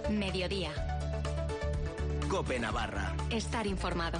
Mediodía. COPE Navarra. Estar informado.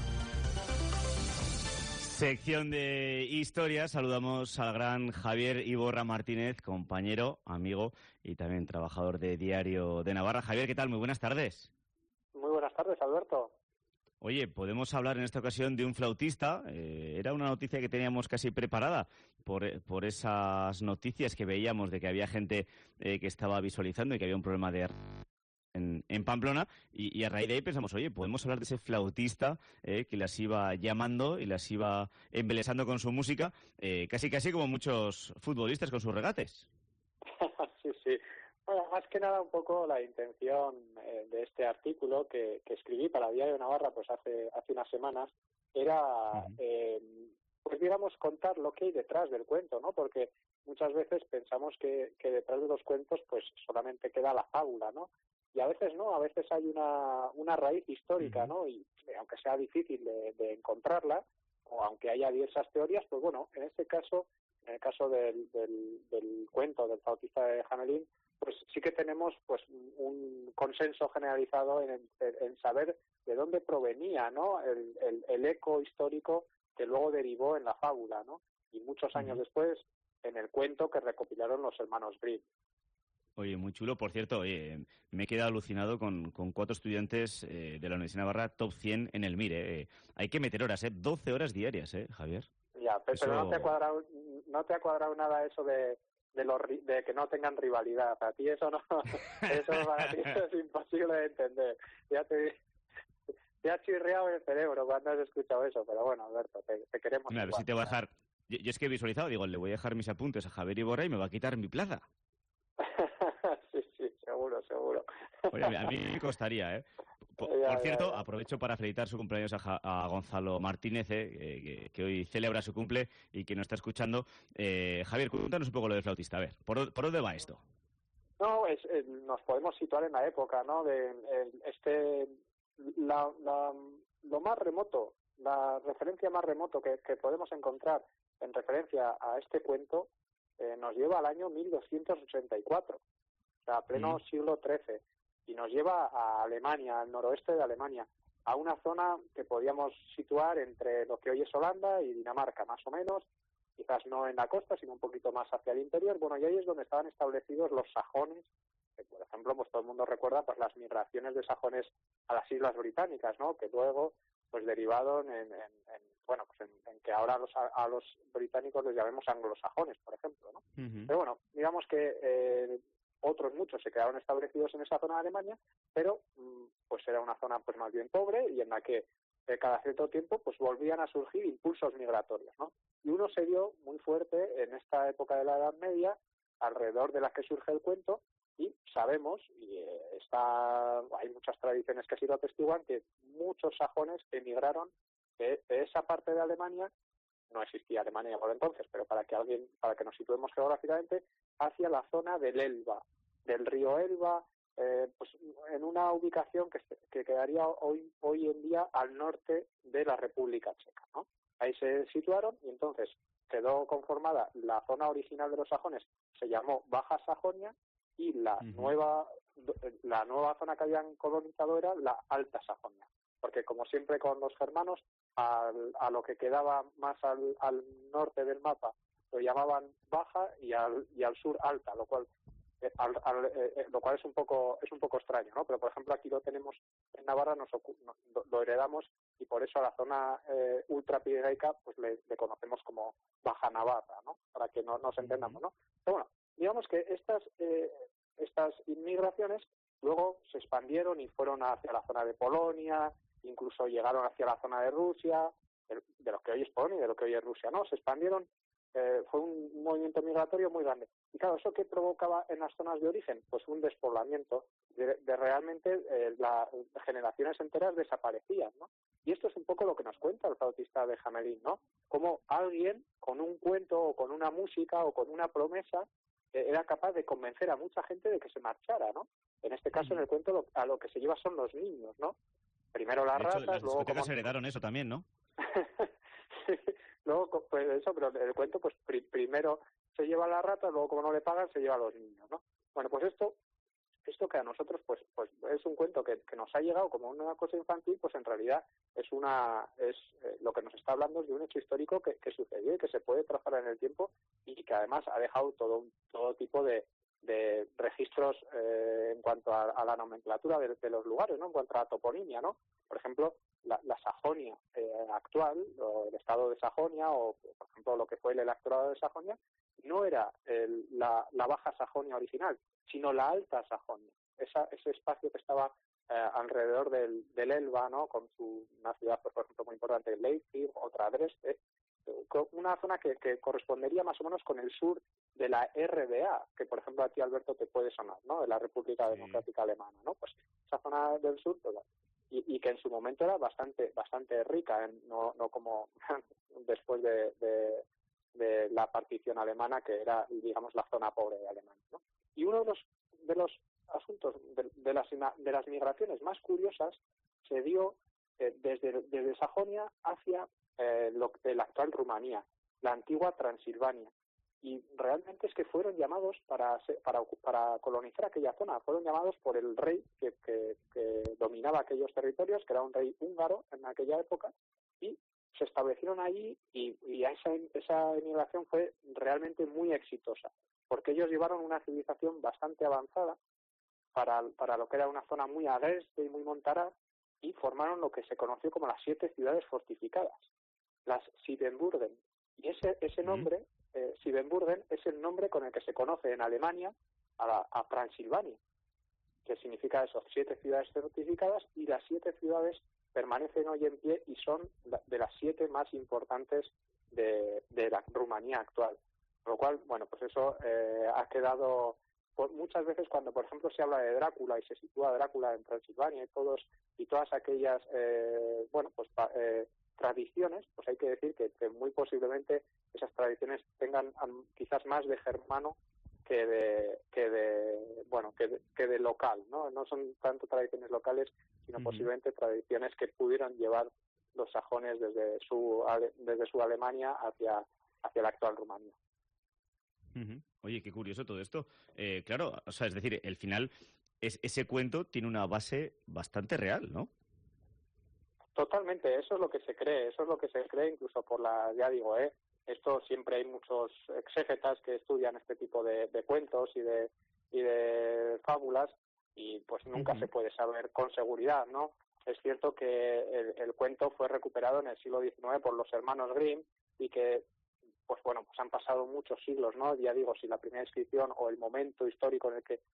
Sección de historia. Saludamos al gran Javier Iborra Martínez, compañero, amigo y también trabajador de Diario de Navarra. Javier, ¿qué tal? Muy buenas tardes. Muy buenas tardes, Alberto. Oye, podemos hablar en esta ocasión de un flautista. Era una noticia que teníamos casi preparada por esas noticias que veíamos de que había gente que estaba visualizando y que había un problema de en Pamplona, y a raíz de ahí pensamos, oye, podemos hablar de ese flautista que las iba llamando y las iba embelesando con su música, casi como muchos futbolistas con sus regates. Sí. Bueno, más que nada un poco la intención de este artículo que escribí para Diario de Navarra pues hace unas semanas era, pues digamos, contar lo que hay detrás del cuento, ¿no? Porque muchas veces pensamos que detrás de los cuentos pues solamente queda la fábula, ¿no? Y a veces no, a veces hay una raíz histórica, ¿no? Y aunque sea difícil de encontrarla, o aunque haya diversas teorías, pues bueno, en este caso, en el caso del cuento del flautista de Hamelin, pues sí que tenemos pues un consenso generalizado en saber de dónde provenía, ¿no? El eco histórico que luego derivó en la fábula, ¿no? Y muchos años después en el cuento que recopilaron los hermanos Grimm. Oye, muy chulo. Por cierto, me he quedado alucinado con 4 estudiantes de la Universidad de Navarra, top 100 en el MIR. Hay que meter horas, 12 horas diarias, Javier. Ya, pero eso... no te ha cuadrado nada eso de que no tengan rivalidad. Para ti eso no, eso para ti es imposible de entender. Te ha chirriado el cerebro cuando has escuchado eso, pero bueno, Alberto, te queremos. Mira, a ver si te voy a dejar. Yo es que he visualizado, digo, le voy a dejar mis apuntes a Javier Iborra y me va a quitar mi plaza. Sí, seguro. Oye, a mí me costaría, Por cierto, aprovecho para felicitar su cumpleaños a Gonzalo Martínez, que hoy celebra su cumple y que nos está escuchando. Javier, cuéntanos un poco lo del flautista. A ver, ¿por dónde va esto? No, nos podemos situar en la época, ¿no? Lo más remoto, la referencia más remoto que podemos encontrar en referencia a este cuento nos lleva al año 1284, o sea, a pleno siglo XIII, y nos lleva a Alemania, al noroeste de Alemania, a una zona que podíamos situar entre lo que hoy es Holanda y Dinamarca, más o menos, quizás no en la costa, sino un poquito más hacia el interior. Bueno, y ahí es donde estaban establecidos los sajones, que, por ejemplo, pues todo el mundo recuerda pues las migraciones de sajones a las Islas Británicas, ¿no? Que luego pues derivaron en que ahora a los británicos les llamemos anglosajones, por ejemplo, ¿no? Pero bueno, digamos que otros muchos se quedaron establecidos en esa zona de Alemania, pero pues era una zona pues más bien pobre y en la que cada cierto tiempo pues volvían a surgir impulsos migratorios, ¿no? Y uno se dio muy fuerte en esta época de la Edad Media, alrededor de la que surge el cuento, y sabemos, y hay muchas tradiciones que así lo atestiguan, que muchos sajones emigraron de esa parte de Alemania. No existía Alemania por entonces, pero para que nos situemos geográficamente, hacia la zona del Elba, del río Elba, pues en una ubicación que quedaría hoy en día al norte de la República Checa, ¿no? Ahí se situaron y entonces quedó conformada la zona original de los sajones, se llamó Baja Sajonia, y la nueva zona que habían colonizado era la Alta Sajonia, porque como siempre con los germanos, a lo que quedaba más al norte del mapa lo llamaban Baja y al sur Alta, lo cual es un poco extraño, ¿no? Pero por ejemplo aquí lo tenemos en Navarra, lo heredamos y por eso a la zona ultrapirenaica pues le conocemos como Baja Navarra, ¿no? Para que no nos entendamos, ¿no? Pero bueno, digamos que estas inmigraciones luego se expandieron y fueron hacia la zona de Polonia, incluso llegaron hacia la zona de Rusia, de lo que hoy es Polonia y de lo que hoy es Rusia, ¿no? Se expandieron, fue un movimiento migratorio muy grande. Y claro, ¿eso qué provocaba en las zonas de origen? Pues un despoblamiento, de realmente las generaciones enteras desaparecían, ¿no? Y esto es un poco lo que nos cuenta el flautista de Hamelin, ¿no? Cómo alguien con un cuento o con una música o con una promesa era capaz de convencer a mucha gente de que se marchara, ¿no? En este caso, en el cuento, a lo que se lleva son los niños, ¿no? Primero las ratas, las luego... discotecas heredaron eso también, ¿no? Sí, luego, pues eso, pero el cuento, pues primero se lleva a las ratas, luego como no le pagan, se lleva a los niños, ¿no? Bueno, pues esto esto que a nosotros pues es un cuento que nos ha llegado como una cosa infantil, pues en realidad es lo que nos está hablando es de un hecho histórico que sucedió y que se puede trazar en el tiempo y que además ha dejado todo tipo de registros en cuanto a la nomenclatura de los lugares, ¿no? En cuanto a la toponimia, ¿no? Por ejemplo, la Sajonia actual, o el estado de Sajonia, o por ejemplo lo que fue el electorado de Sajonia, no era la Baja Sajonia original, sino la Alta Sajonia. Ese espacio que estaba alrededor del Elba, ¿no? Con una ciudad, por ejemplo, muy importante, Leipzig, otra Dresde, una zona que correspondería más o menos con el sur de la RDA, que por ejemplo a ti, Alberto, te puede sonar, ¿no? De la República Democrática Alemana, ¿no? Pues esa zona del sur, y que en su momento era bastante rica, no como después de la partición alemana, que era, digamos, la zona pobre de Alemania, ¿no? Y uno de los asuntos de las migraciones más curiosas se dio desde Sajonia hacia la actual Rumanía, la antigua Transilvania, y realmente es que fueron llamados para colonizar aquella zona, fueron llamados por el rey que dominaba aquellos territorios, que era un rey húngaro en aquella época, y se establecieron allí y esa emigración fue realmente muy exitosa, porque ellos llevaron una civilización bastante avanzada para lo que era una zona muy agreste y muy montaraz, y formaron lo que se conoció como las 7 ciudades fortificadas, las Siebenbürgen. Y ese nombre, Siebenbürgen, es el nombre con el que se conoce en Alemania a Transilvania, que significa eso, 7 ciudades fortificadas, y las 7 ciudades permanecen hoy en pie y son de las 7 más importantes de la Rumanía actual. Con lo cual, bueno, pues eso ha quedado... Muchas veces cuando, por ejemplo, se habla de Drácula y se sitúa Drácula en Transilvania y todas aquellas tradiciones, pues hay que decir que muy posiblemente esas tradiciones tengan quizás más de germano que de local, ¿no? No son tanto tradiciones locales, sino posiblemente tradiciones que pudieran llevar los sajones desde su Alemania hacia la actual Rumanía. Oye, qué curioso todo esto. Claro, o sea, es decir, el final, ese cuento tiene una base bastante real, ¿no? Totalmente, eso es lo que se cree, incluso por ya digo, esto siempre hay muchos exégetas que estudian este tipo de cuentos y de fábulas, y pues nunca se puede saber con seguridad, ¿no? Es cierto que el cuento fue recuperado en el siglo XIX por los hermanos Grimm, y que pues han pasado muchos siglos, ¿no? Ya digo, si la primera inscripción o el momento histórico en el que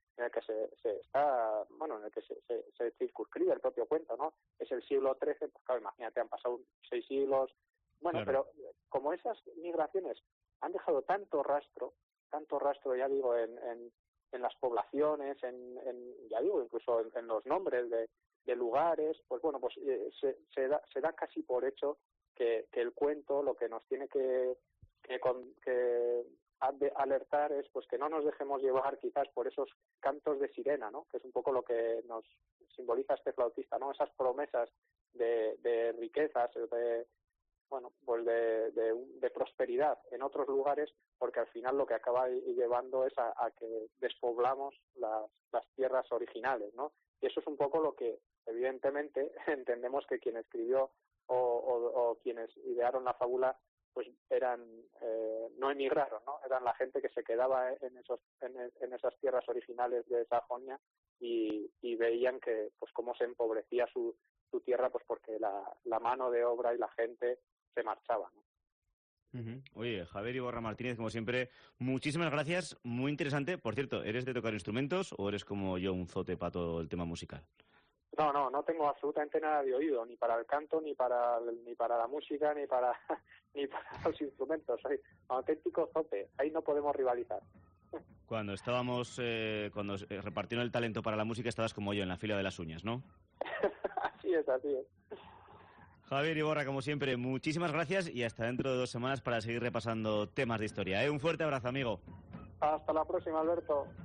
se circunscribe el propio cuento, ¿no? Es el siglo XIII, pues claro, imagínate, han pasado 6 siglos. Bueno, claro. Pero como esas migraciones han dejado tanto rastro, ya digo, en las poblaciones, ya digo, incluso en los nombres de lugares, pues bueno, pues se da casi por hecho que el cuento lo que nos tiene que alertar es pues que no nos dejemos llevar quizás por esos cantos de sirena, ¿no? Que es un poco lo que nos simboliza este flautista, ¿no? Esas promesas de riquezas, de prosperidad en otros lugares, porque al final lo que acaba llevando es a que despoblamos las tierras originales, ¿no? Y eso es un poco lo que evidentemente entendemos que quien escribió o quienes idearon la fábula pues no emigraron, ¿no? Eran la gente que se quedaba en esas tierras originales de Sajonia y veían que pues cómo se empobrecía su tierra, pues porque la mano de obra y la gente se marchaba, ¿no? Oye, Javier Iborra Martínez, como siempre, muchísimas gracias, muy interesante. Por cierto, ¿eres de tocar instrumentos o eres como yo, un zote para todo el tema musical? No tengo absolutamente nada de oído, ni para el canto, ni para la música, ni para los instrumentos. Soy un auténtico zote, ahí no podemos rivalizar. Cuando cuando repartieron el talento para la música, estabas como yo, en la fila de las uñas, ¿no? Así es. Javier Iborra, como siempre, muchísimas gracias y hasta dentro de 2 semanas para seguir repasando temas de historia. Un fuerte abrazo, amigo. Hasta la próxima, Alberto.